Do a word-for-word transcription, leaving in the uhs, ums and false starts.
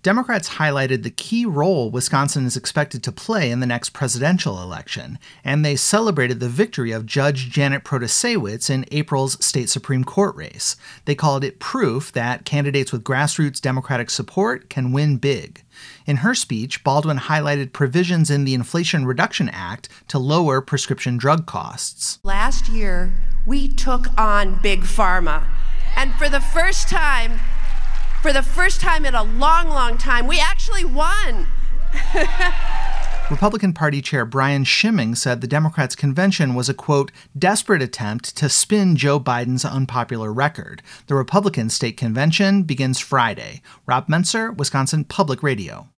Democrats highlighted the key role Wisconsin is expected to play in the next presidential election, and they celebrated the victory of Judge Janet Protasiewicz in April's state Supreme Court race. They called it proof that candidates with grassroots Democratic support can win big. In her speech, Baldwin highlighted provisions in the Inflation Reduction Act to lower prescription drug costs. Last year, we took on Big Pharma, and for the first time, For the first time in a long, long time, we actually won. Republican Party Chair Brian Schimming said the Democrats' convention was a, quote, desperate attempt to spin Joe Biden's unpopular record. The Republican state convention begins Friday. Rob Menser, Wisconsin Public Radio.